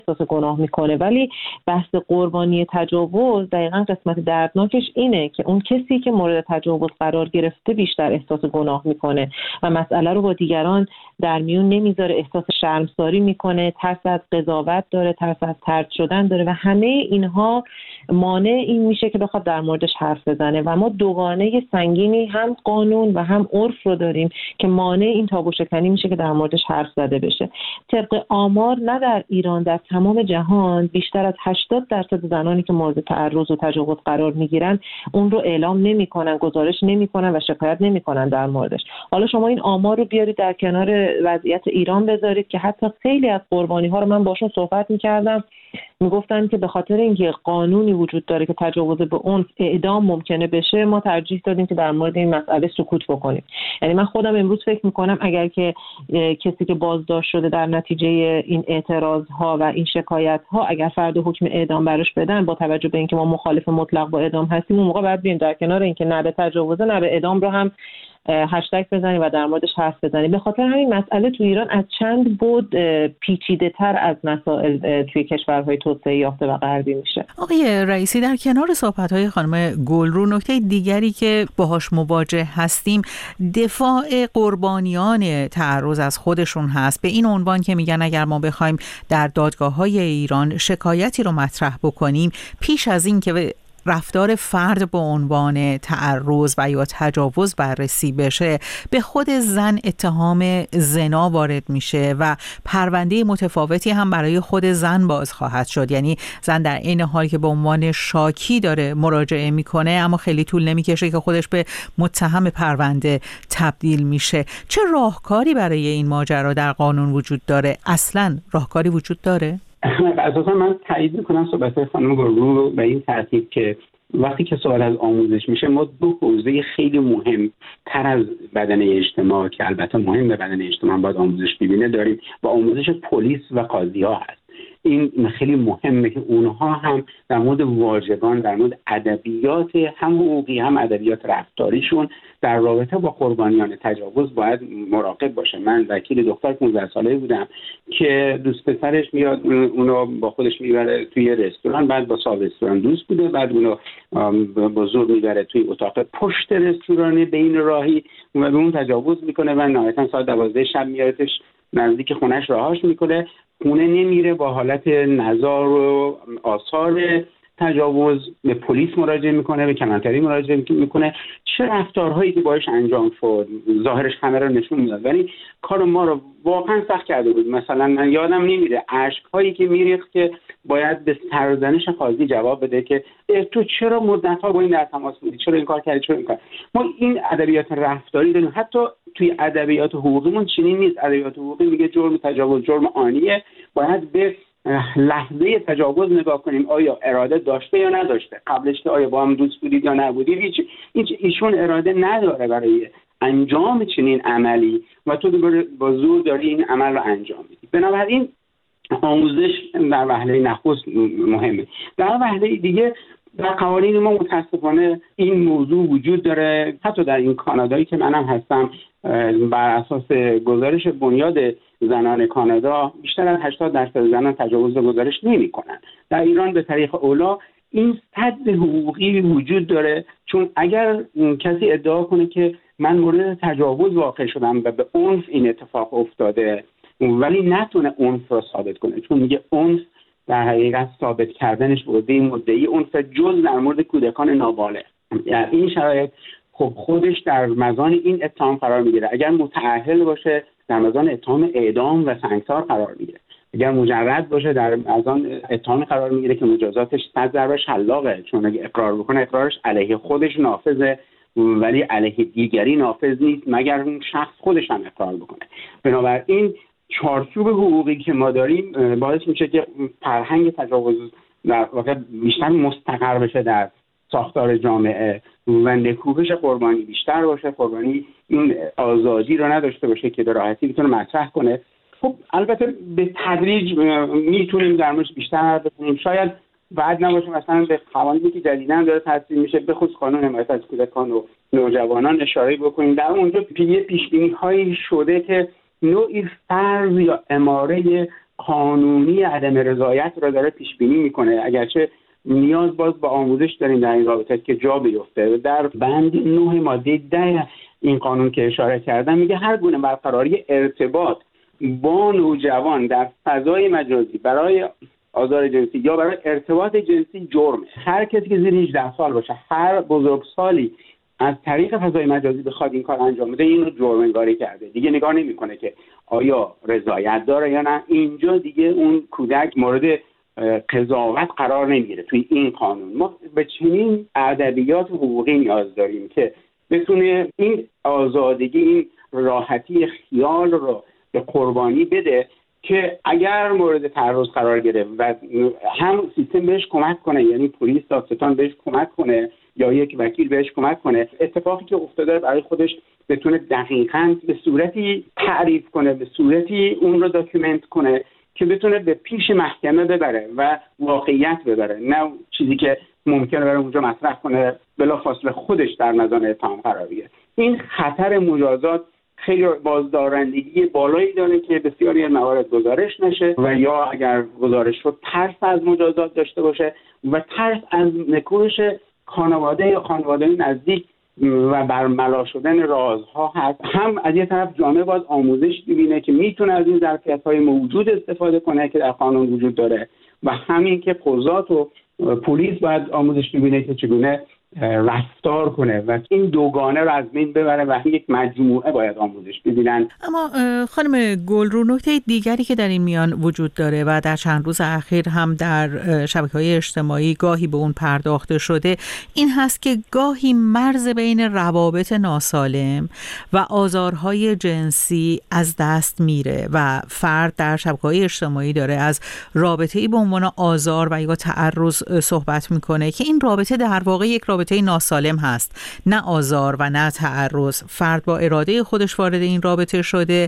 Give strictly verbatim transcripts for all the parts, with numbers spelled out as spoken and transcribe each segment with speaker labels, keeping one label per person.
Speaker 1: احساس گناه میکنه. ولی بحث قربانی تجاوز دقیقاً قسمت دردناکش اینه که اون کسی که مورد تجاوز قرار گرفته بیشتر احساس گناه میکنه و مسئله رو با دیگران در میون نمیذاره، احساس شرمساری میکنه، ترس از قضاوت داره، ترس از طرد شدن داره و همه اینها مانع این میشه که بخواد در موردش حرف بزنه. و ما دوگانه سنگینی هم قانون و هم عرف رو داریم که مانع این تابو شکنی میشه که در موردش حرف زده بشه. طبق آمار نه در ایران، در تمام جهان بیشتر از هشتاد درصد زنانی که مورد تعرض و تجاوز قرار میگیرن اون رو اعلام نمیکنن، گزارش نمیکنن و شکایت نمیکنن در موردش. حالا شما این آمار رو بیارید در کنار وضعیت ایران بذارید که حتی خیلی از قربانی ها رو من باشون صحبت میکردم، میگفتن که به خاطر اینکه قانونی وجود داره که تجاوز به عنف اعدام ممکنه بشه، ما ترجیح دادیم که در مورد این مسئله سکوت بکنیم. یعنی من خودم امروز فکر میکنم اگر که کسی که بازداشت شده در نتیجه این اعتراض ها و این شکایت ها اگر فردا حکم اعدام براش بدن، با توجه به اینکه ما مخالف مطلق با اعدام هستیم، اون موقع باید بیم در کنار اینکه نه به تجاوز نه به اعدام رو هم هشتگ بزنیم و در موردش حرف بزنیم. به خاطر همین مسئله تو ایران از چند بود پیچیده تر از مسائل توی کشورهای توسعه یافته و غربی میشه.
Speaker 2: آقای رئیسی، در کنار صحبت‌های خانم گلرو، نکته دیگری که باهاش مواجه هستیم دفاع قربانیان تعرض از خودشون هست، به این عنوان که میگن اگر ما بخوایم در دادگاه‌های ایران شکایتی رو مطرح بکنیم، پیش از این که رفتار فرد به عنوان تعرض و یا تجاوز بررسی بشه، به خود زن اتهام زنا وارد میشه و پرونده متفاوتی هم برای خود زن باز خواهد شد. یعنی زن در این حال که به عنوان شاکی داره مراجعه میکنه، اما خیلی طول نمیکشه که خودش به متهم پرونده تبدیل میشه. چه راهکاری برای این ماجرا در قانون وجود داره؟ اصلاً راهکاری وجود داره؟
Speaker 3: اساسا من تایید میکنم صحبت خانم گلرو به این ترتیب که وقتی که سوال از آموزش میشه، ما دو حوزه خیلی مهم تر از بدنه اجتماع که البته مهم به بدنه اجتماع باید آموزش ببینه داریم و آموزش پلیس و قاضی ها هست. این خیلی مهمه که اونها هم در مورد واژگان، در مورد ادبیات هم حقوقی هم ادبیات رفتاریشون در رابطه با قربانیان تجاوز باید مراقب باشه. من وکیل دختر پانزده ساله بودم که دوست پسرش میاد اونو با خودش میبره توی رستوران، بعد با صاحب رستوران دوست بوده، بعد اونو با زور میبره توی اتاق پشت رستوران بین راهی و به اون تجاوز میکنه و نهایتا ساعت دوازده شب میارتش نزدیک خونش راهاش میکنه. خونه نمیره، با حالت نزار و آثار تجاوز به پلیس مراجعه میکنه، به کلانتری مراجعه میکنه. چه رفتارهایی که باش انجام شد ظاهرش همه رو نشون میداد، ولی کار ما رو واقعا سخت کرده بود. مثلا من یادم نمیره اشک‌هایی که میریخت که باید به سرزنش قاضی جواب بده که تو چرا مدت‌ها با این در تماس بودی، چرا این کار کردی، چرا این کار. ما این ادبیات رفتاری داریم، حتی توی ادبیات حقوقیمون چنین نیست. ادبیات حقوقی میگه جرم تجاوز جرم آنیه، باید به لحظه تجاوز نگاه کنیم، آیا اراده داشته یا نداشته، قبلش که آیا با هم دوست بودید یا نبودید. هیچ هیچ ایشون اراده نداره برای انجام چنین عملی و تو با زور داری این عمل رو انجام میدی. بنابراین آموزش در وهله نخست مهمه. در وهله دیگه در قوانین ما متاسفانه این موضوع وجود داره. حتی در این کانادایی که منم هستم، بر اساس گزارش بنیاد زنان کانادا بیشتر از هشتاد درصد زنان تجاوز گزارش نمی‌کنن. در ایران به طریق اولا این سد حقوقی وجود داره، چون اگر کسی ادعا کنه که من مورد تجاوز واقع شدم و به عنف این اتفاق افتاده ولی نتونه عنف را ثابت کنه، چون میگه عنف در حقیقت ثابت کردنش به عهده مدعی عنف جز در مورد کودکان نابالغ. یعنی این شرایط خب خودش در مزان این اتهام قرار میگیره. اگر متأهل باشه در مزان اتهام اعدام و سنگسار قرار میگیره. اگر مجرد باشه در مزان اتهام قرار میگیره که مجازاتش صد ضرب شلاقه، چون اگه اقرار بکنه اقرارش علیه خودش نافذه ولی علیه دیگری نافذ نیست مگر اون شخص خودش هم اقرار بکنه. بنابراین چارچوب حقوقی که ما داریم باعث میشه که فرهنگ تجاوز در واقع بیشتر مستقر بشه در ساختار جامعه و نکوهش قربانی بیشتر باشه. قربانی این آزادی رو نداشته باشه که به راحتی بتونه مطرح کنه. خب البته به تدریج میتونیم در موردش بیشتر حرف بزنیم. شاید بعد نباشه مثلا به قوانینی که جدیداً داره تصویب میشه، به خصوص قانون حمایت از کودکان و نوجوانان اشاره بکنیم. در اونجا یه پیش‌بینی‌هایی شده که نوعی فرض یا اماره قانونی عدم رضایت را داره پیش بینی میکنه، اگرچه نیاز باز با آموزش داریم در این رابطه که جا بیفته. در بند نه ماده ده این قانون که اشاره کردم میگه هر گونه برقراری ارتباط با نوجوان در فضای مجازی برای آزار جنسی یا برای ارتباط جنسی جرمه. هر کسی که زیر هجده سال باشه، هر بزرگسالی از طریق فضای مجازی بخواد این کار انجام بده، اینو جرم انگاری کرده. دیگه نگاه نمیکنه که آیا رضایت داره یا نه. اینجا دیگه اون کودک مورد قضاوت قرار نمیگیره. توی این قانون ما به چنین ادبیات حقوقی نیاز داریم که بتونه این آزادگی، این راحتی خیال رو به قربانی بده که اگر مورد تعرض قرار گرفت و هم سیستم بهش کمک کنه، یعنی پلیس دادستان بهش کمک کنه یا یک وکیل بهش کمک کنه، اتفاقی که افتاده برای خودش بتونه دقیقاً به صورتی تعریف کنه، به صورتی اون رو داکیومنت کنه که بتونه به پیش محکمه ببره و واقعیت ببره، نه چیزی که ممکنه بره اونجا مطرح کنه بلافاصله خودش در مزان اتهام قرار بگیره. این خطر مجازات خیلی بازدارندگی بالایی داره که بسیاری از موارد گزارش نشه و یا اگر گزارش شد ترس از مجازات داشته باشه و ترس از نکوهش خانواده یا خانواده نزدیک و برملا شدن رازها هست. هم از یه طرف جامعه باید آموزش ببینه که میتونه از این ظرفیت‌های موجود استفاده کنه که در قانون وجود داره و همین که قضات و پلیس باید آموزش ببینه که چگونه رفتار کنه و این دوگانه رو از بین ببره و یک مجموعه باید آموزش ببینن.
Speaker 2: اما خانم گلرو، نکته دیگری که در این میان وجود داره و در چند روز اخیر هم در شبکه‌های اجتماعی گاهی به اون پرداخته شده این هست که گاهی مرز بین روابط ناسالم و آزارهای جنسی از دست میره و فرد در شبکه‌های اجتماعی داره از رابطه‌ای به عنوان آزار و یا تعرض صحبت میکنه که این رابطه در واقع یک رابطه ناسالم هست، نه آزار و نه تعرض. فرد با اراده خودش وارد این رابطه شده،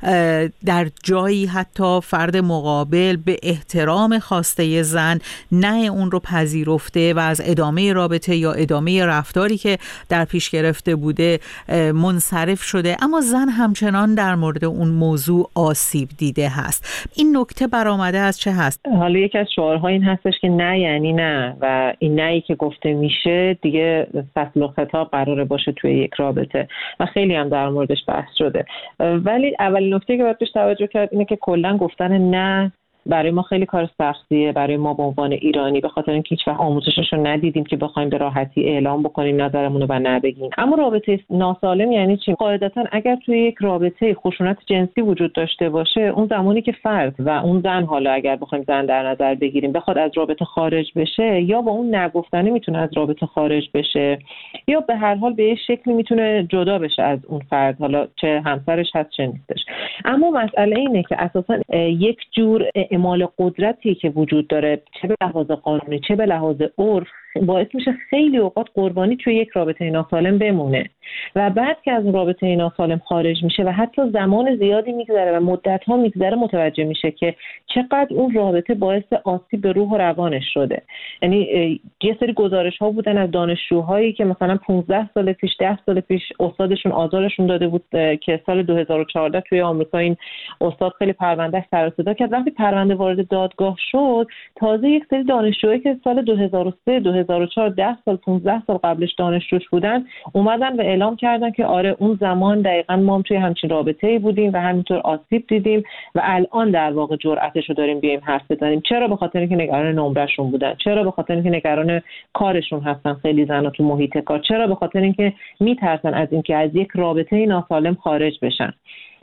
Speaker 2: در جایی حتی فرد مقابل به احترام خواسته زن نه اون رو پذیرفته و از ادامه رابطه یا ادامه رفتاری که در پیش گرفته بوده منصرف شده، اما زن همچنان در مورد اون موضوع آسیب دیده هست. این نکته برآمده از چه هست؟
Speaker 1: حالا یکی از شعارها این هستش که نه یعنی نه و این نهی که گفته میشه دیگه فصل و خطاب قراره باشه توی یک رابطه و خیلی هم در موردش بحث شده. ولی اولین نکته که باید بهش توجه کرد اینه که کلا گفتن نه برای ما خیلی کار سختیه، برای ما به عنوان ایرانی، به خاطر اینکه هیچ وقت آموزشش رو ندیدیم که بخوایم به راحتی اعلام بکنیم نظرمون رو و نبگیم. اما رابطه ناسالم یعنی چی؟ قاعدتا اگر توی یک رابطه خشونت جنسی وجود داشته باشه، اون زمانی که فرد و اون زن، حالا اگر بخوایم زن در نظر بگیریم، بخواد از رابطه خارج بشه، یا با اون نگفتنی میتونه از رابطه خارج بشه یا به هر حال به یه شکلی میتونه جدا بشه از اون فرد، حالا چه همسرش هست چه نیستش. اما مسئله اینه که اساسا یک جور اعمال قدرتی که وجود داره، چه به لحاظ قانونی چه به لحاظ عرف، باعث میشه خیلی اوقات قربانی توی یک رابطه ناسالم بمونه و بعد که از رابطه ناسالم خارج میشه و حتی زمان زیادی میگذره و مدت‌ها میگذره متوجه میشه که چقدر اون رابطه باعث آسیب به روح و روانش شده. یعنی یه سری گزارش‌ها بودن از دانشجوهایی که مثلا پانزده سال پیش ده سال پیش استادشون آزارشون داده بود که سال دو هزار و چهارده توی آمریکا این استاد خیلی پروندهش سر و صدا کرد. وقتی پرونده وارد دادگاه شد، تازه یک سری دانشجوهایی که سال دو هزار و سه دو هزار و چهار ده سال پانزده سال قبلش دانشجوش بودن اومدن و اعلام کردن که آره اون زمان دقیقاً ما هم توی همچین رابطه‌ای بودیم و همینطور آسیب دیدیم و الان در واقع جرأتش رو داریم بیایم حرف بزنیم. چرا؟ به خاطر اینکه نگران نمره‌شون بودن. چرا؟ به خاطر اینکه نگران کارشون هستن خیلی زنا تو محیط کار. چرا؟ به خاطر اینکه میترسن از اینکه از یک رابطه ناسالم خارج بشن.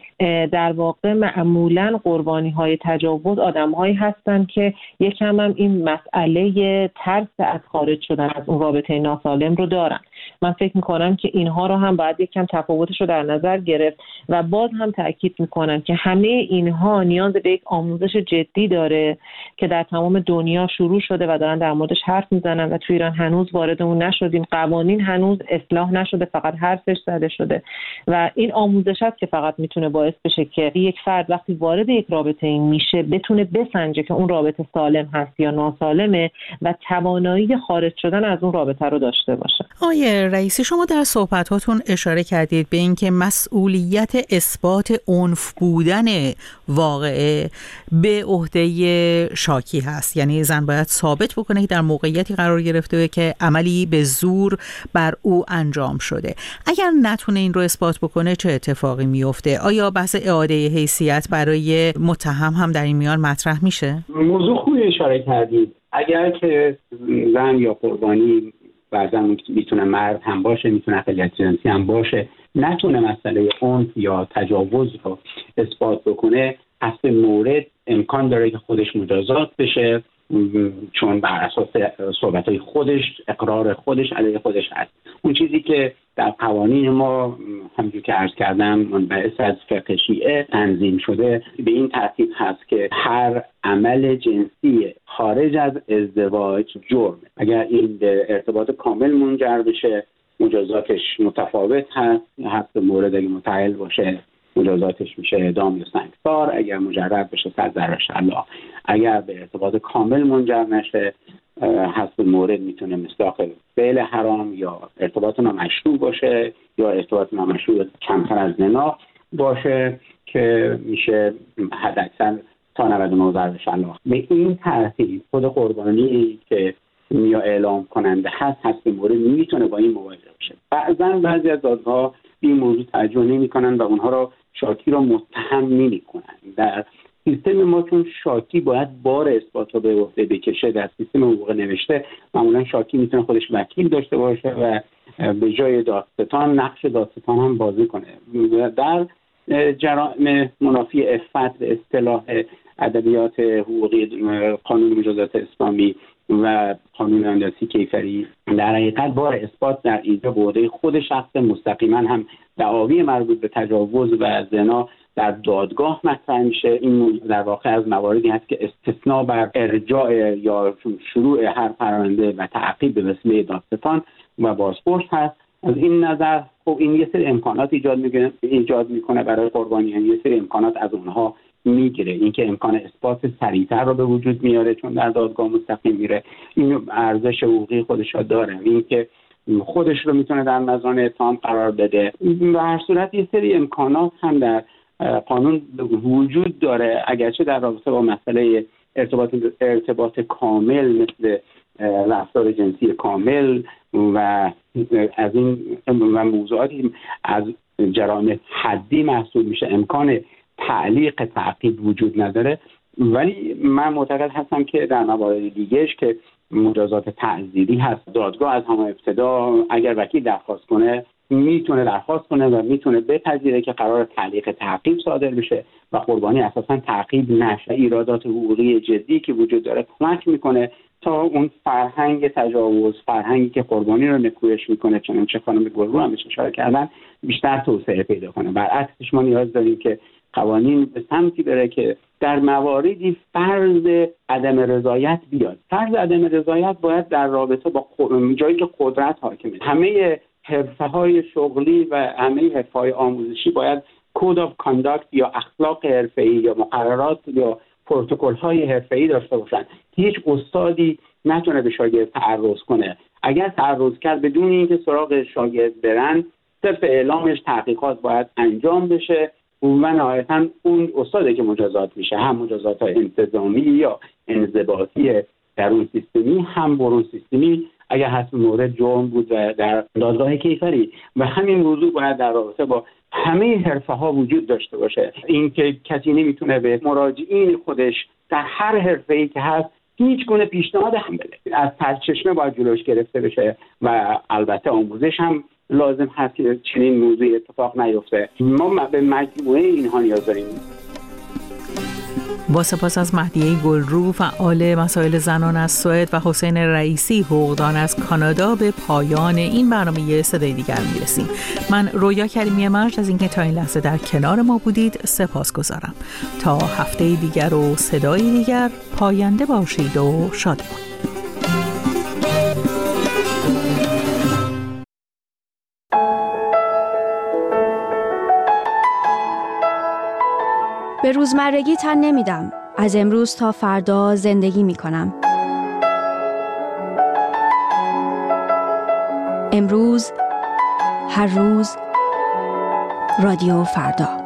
Speaker 1: در واقع معمولاً قربانی‌های تجاوز آدم‌هایی هستند که یکم هم این مسئله ترس از خارج شدن از اون رابطه ناسالم رو دارن. من فکر می‌کنم که اینها رو هم باید یکم تفاوتش رو در نظر گرفت و باز هم تأکید می‌کنم که همه اینها نیاز به یک آموزش جدی داره که در تمام دنیا شروع شده و دارن در موردش حرف میزنن و تو ایران هنوز وارد اون نشدیم. قوانین هنوز اصلاح نشده، فقط حرفش زده شده و این آموزش است که فقط میتونه باعث باعث بشه که یک فرد وقتی وارد یک رابطه این میشه بتونه بسنجه که اون رابطه سالم هست یا ناسالمه و توانایی خارج شدن از اون رابطه رو داشته باشه.
Speaker 2: آقای رئیسی، شما در صحبتاتون اشاره کردید به اینکه مسئولیت اثبات عنف بودن واقعه به عهده شاکی هست، یعنی زن باید ثابت بکنه که در موقعیتی قرار گرفته که عملی به زور بر او انجام شده. اگر نتونه این رو اثبات بکنه چه اتفاقی میفته؟ آیا بحث اعاده حیثیت برای متهم هم در این میان مطرح میشه؟
Speaker 3: موضوع خوبی اشاره کردید. اگر که زن یا قربانی بعضا میتونه مرد هم باشه، میتونه اقلیت جنسی هم باشه، نتونه مسئله عنف یا تجاوز رو اثبات بکنه، حسب مورد امکان داره که خودش مجازات بشه، چون بر اساس صحبت‌های خودش، اقرار خودش علیه خودش هست. اون چیزی که در قوانین ما همونجور که عرض کردم منبعث از فقه شیعه تنظیم شده به این ترتیب هست که هر عمل جنسی خارج از ازدواج جرمه. اگر این به ارتباط کامل منجر بشه مجازاتش متفاوت هست. حسب مورد اگه متعهل باشه مجازاتش میشه اعدام یا سنگسار، اگر مجرد بشه صد ضرب الله. اگر به ارتباط کامل منجر نشه حسب مورد میتونه مصداق فعل حرام یا ارتباط نامشروع باشه یا ارتباط نامشروع کمتر از زنا باشه که میشه حداکثر تا نود و نه ضرب الله. به این ترتیب خود قربانی که یا اعلام کننده هست حسب مورد میتونه با این مواجه بشه. بعضا بعضی از دادگاه‌ها این موضوع توجه نمی‌کنن و اونها رو شاکی رو متهم نمی‌کنن. در سیستم ما چون شاکی باید بار اثبات رو به عهده بکشه، در سیستم حقوق نوشته معمولا شاکی میتونه خودش وکیل داشته باشه و به جای دادستان نقش دادستان هم بازی کنه. در جرائم منافی عفت به اصطلاح ادبیات حقوقی قانون مجازات اسلامی و قانون انداسی کیفری در حقیقت بار اثبات در اینجا به عهده خود شخص مستقیما هم دعاوی مربوط به تجاوز و زنا در دادگاه مطرح میشه. این در واقع از مواردی هست که استثناء بر ارجاع یا شروع هر پرونده و تعقیب به وسیله دادستان و بازپرس هست. از این نظر خب این یه سری امکانات ایجاد میکنه ایجاد میکنه برای قربانیان، یه سری امکانات از اونها میگیره. اینکه امکان اثبات سریعتر رو به وجود میاره چون در دادگاه مستقیم میره، این ارزش حقوقی خودش رو داره. اینکه خودش رو میتونه در مزان اتهام قرار بده. به هر صورت یه سری امکانات هم در قانون وجود داره، اگرچه در رابطه با مسئله ارتباط ارتباط کامل مثل رفتار جنسی کامل و از این و موضوعاتی از جرائم حدی محسوب میشه امکان تعلیق تعقیب وجود نداره. ولی من معتقد هستم که در موارد دیگهش که مجازات تعزیری هست، دادگاه از همه ابتدا اگر وکیل درخواست کنه میتونه درخواست کنه و میتونه بپذیره که قرار تعلیق تعقیب صادر بشه و قربانی اساسا تعقیب نشه. ایرادات حقوقی جدی که وجود داره کمک میکنه تا اون فرهنگ تجاوز، فرهنگی که قربانی رو نکویش میکنه، چنانچه خانم گلرو هم اشاره کردن، بیشتر توسعه پیدا کنه. برعکسش ما نیاز داریم که قوانین به سمتی بره که در مواردی فرض عدم رضایت بیاد. فرض عدم رضایت باید در رابطه با جایی که قدرت حاکمه. همه حرفه‌های شغلی و همه حرفه‌های آموزشی باید کد آف کانداکت یا اخلاق حرفه‌ای یا مقررات یا پروتکل‌های حرفه‌ای داشته باشن. هیچ استادی نتونه به شاگرد تعرض کنه. اگر تعرض کرد بدون اینکه سراغ شاگرد برن، صرف اعلامش تحقیقات باید انجام بشه و نهایتاً اون استاده که مجازات میشه، هم مجازات انتظامی یا انضباطی درون سیستمی هم برون سیستمی اگر حسب مورد جرم بود و در دادگاه کیفری. و همین موضوع باید در رابطه با همه حرفه ها وجود داشته باشه. اینکه کسی نمیتونه به مراجعین خودش در هر حرفه‌ای که هست هیچ گونه پیشنهاد هم بده، از سرچشمه باید جلوش گرفته بشه و البته آموزش هم لازم هست که چنین موضوعی اتفاق نیفته. ما به مجموعه اینها نیاز داریم.
Speaker 2: با سپاس از مهدیه گلرو، فعال مسائل زنان از سوئد، و حسین رئیسی، حقوقدان از کانادا، به پایان این برنامه صدای دیگر میرسیم. من رویا کریمی مرج از اینکه تا این لحظه در کنار ما بودید سپاس گذارم. تا هفته دیگر و صدای دیگر، پاینده باشید و شادمان.
Speaker 4: روزمرگی تن نمیدم. از امروز تا فردا زندگی میکنم. امروز، هر روز، رادیو فردا.